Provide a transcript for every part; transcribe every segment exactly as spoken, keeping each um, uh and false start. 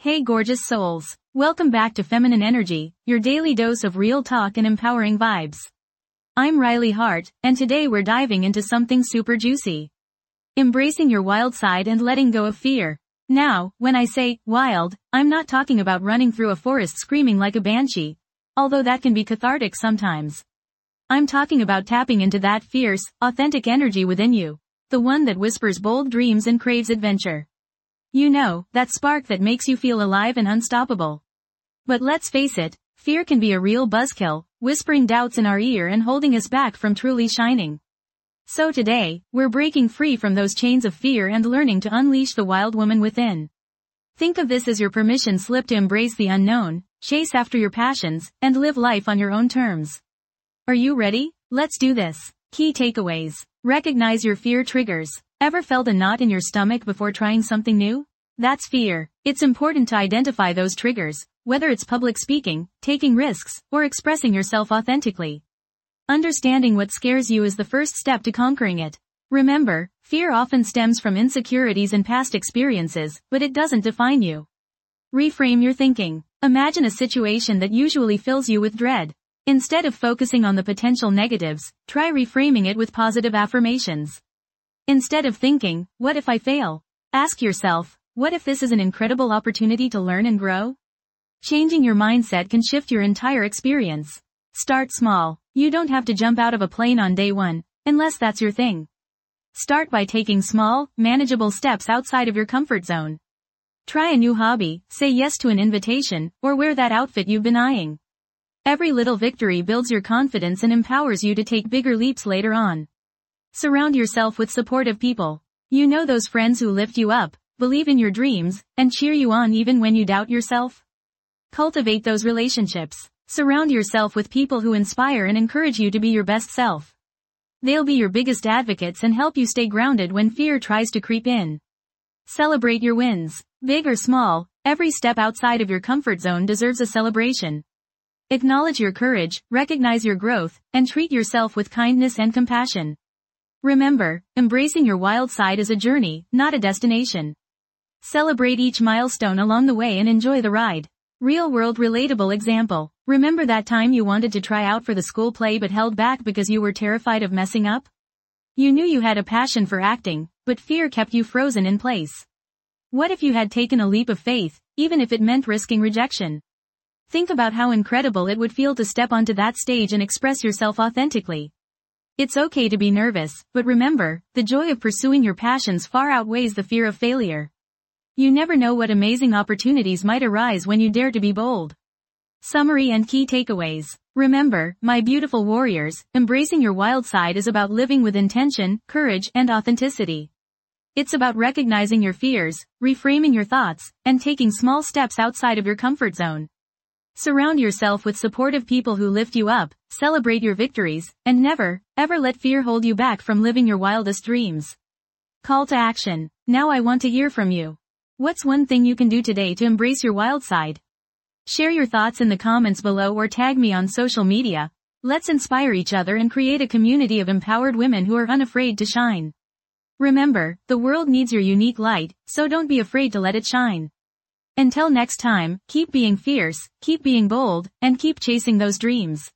Hey gorgeous souls. Welcome back to Feminine Energy, your daily dose of real talk and empowering vibes. I'm Riley Hart, and today we're diving into something super juicy. Embracing your wild side and letting go of fear. Now, when I say wild, I'm not talking about running through a forest screaming like a banshee, although that can be cathartic sometimes. I'm talking about tapping into that fierce, authentic energy within you, the one that whispers bold dreams and craves adventure. You know, that spark that makes you feel alive and unstoppable. But let's face it, fear can be a real buzzkill, whispering doubts in our ear and holding us back from truly shining. So today, we're breaking free from those chains of fear and learning to unleash the wild woman within. Think of this as your permission slip to embrace the unknown, chase after your passions, and live life on your own terms. Are you ready? Let's do this. Key takeaways. Recognize your fear triggers. Ever felt a knot in your stomach before trying something new? That's fear. It's important to identify those triggers, whether it's public speaking, taking risks, or expressing yourself authentically. Understanding what scares you is the first step to conquering it. Remember, fear often stems from insecurities and past experiences, but it doesn't define you. Reframe your thinking. Imagine a situation that usually fills you with dread. Instead of focusing on the potential negatives, try reframing it with positive affirmations. Instead of thinking, what if I fail? Ask yourself, what if this is an incredible opportunity to learn and grow? Changing your mindset can shift your entire experience. Start small. You don't have to jump out of a plane on day one, unless that's your thing. Start by taking small, manageable steps outside of your comfort zone. Try a new hobby, say yes to an invitation, or wear that outfit you've been eyeing. Every little victory builds your confidence and empowers you to take bigger leaps later on. Surround yourself with supportive people. You know those friends who lift you up, believe in your dreams, and cheer you on even when you doubt yourself? Cultivate those relationships. Surround yourself with people who inspire and encourage you to be your best self. They'll be your biggest advocates and help you stay grounded when fear tries to creep in. Celebrate your wins. Big or small, every step outside of your comfort zone deserves a celebration. Acknowledge your courage, recognize your growth, and treat yourself with kindness and compassion. Remember, embracing your wild side is a journey, not a destination. Celebrate each milestone along the way and enjoy the ride. Real-world relatable example. Remember that time you wanted to try out for the school play but held back because you were terrified of messing up? You knew you had a passion for acting, but fear kept you frozen in place. What if you had taken a leap of faith, even if it meant risking rejection? Think about how incredible it would feel to step onto that stage and express yourself authentically. It's okay to be nervous, but remember, the joy of pursuing your passions far outweighs the fear of failure. You never know what amazing opportunities might arise when you dare to be bold. Summary and key takeaways. Remember, my beautiful warriors, embracing your wild side is about living with intention, courage, and authenticity. It's about recognizing your fears, reframing your thoughts, and taking small steps outside of your comfort zone. Surround yourself with supportive people who lift you up, celebrate your victories, and never, ever let fear hold you back from living your wildest dreams. Call to action. Now I want to hear from you. What's one thing you can do today to embrace your wild side? Share your thoughts in the comments below or tag me on social media. Let's inspire each other and create a community of empowered women who are unafraid to shine. Remember, the world needs your unique light, so don't be afraid to let it shine. Until next time, keep being fierce, keep being bold, and keep chasing those dreams.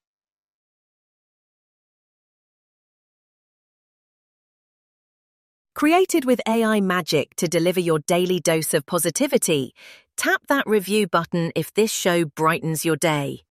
Created with A I magic to deliver your daily dose of positivity, tap that review button if this show brightens your day.